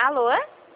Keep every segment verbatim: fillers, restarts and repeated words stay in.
Alô?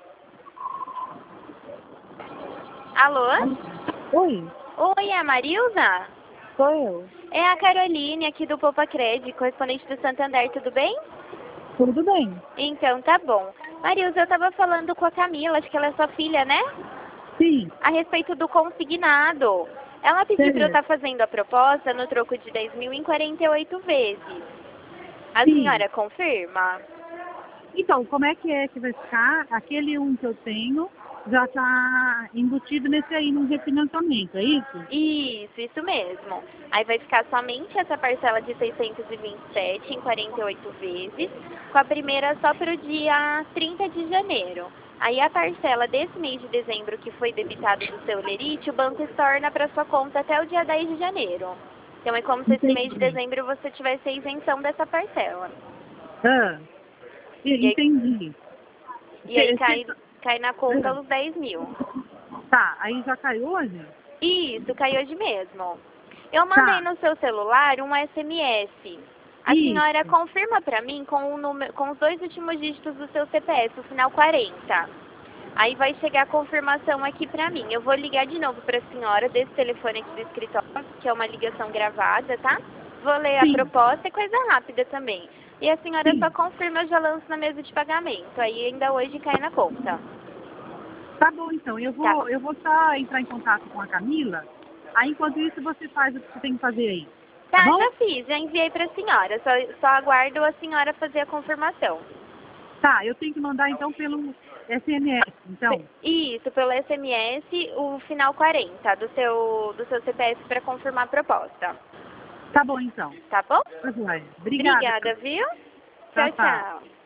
Alô? Oi, Oi, é a Marilza? sou eu. É a Caroline aqui do Poupa Cred, correspondente do Santander, tudo bem? Tudo bem? Então, tá bom. Marilza, eu tava falando com a Camila, acho que ela é sua filha, né? Sim, A respeito do consignado. Ela pediu para eu certo. estar fazendo a proposta no troco de dez mil em quarenta e oito vezes. A Sim. senhora confirma? Então, como é que é que vai ficar? Aquele um que eu tenho já está embutido nesse aí, no refinanciamento, é isso? Isso, isso mesmo. Aí vai ficar somente essa parcela de seiscentos e vinte e sete em quarenta e oito vezes, com a primeira só para o dia trinta de janeiro. Aí a parcela desse mês de dezembro que foi debitado do seu lerite, o banco estorna para sua conta até o dia dez de janeiro. Então é como se esse mês de Entendi. dezembro você tivesse a isenção dessa parcela. Ah, E e- aí, entendi. e aí Cê- cê cai, tá cai na conta os dez mil. tá, aí já caiu hoje? Isso, caiu hoje mesmo. Eu mandei Tá, no seu celular um S M S. A senhora isso. confirma para mim com, o número, com os dois últimos dígitos do seu C P F, o final quarenta. Aí vai chegar a confirmação aqui para mim. Eu vou ligar de novo para a senhora desse telefone aqui do escritório, que é uma ligação gravada, tá? Vou ler a Sim, proposta, é coisa rápida também. E a senhora só sim. confirma, eu já lanço na mesa de pagamento. Aí ainda hoje cai na conta. Tá bom, então. Eu Tá? vou, eu vou só entrar em contato com a Camila. Aí, enquanto isso, você faz o que você tem que fazer aí. Tá Tá, bom? já fiz, já enviei para a senhora. Só, só aguardo a senhora fazer a confirmação. Tá, eu tenho que mandar então pelo S M S, então. Isso, pelo S M S, o final quarenta do seu, do seu C P F para confirmar a proposta. Tá bom, então. Tá bom? Tá joia. Obrigada. Obrigada, viu? Tchau, Tchau, tchau. tchau.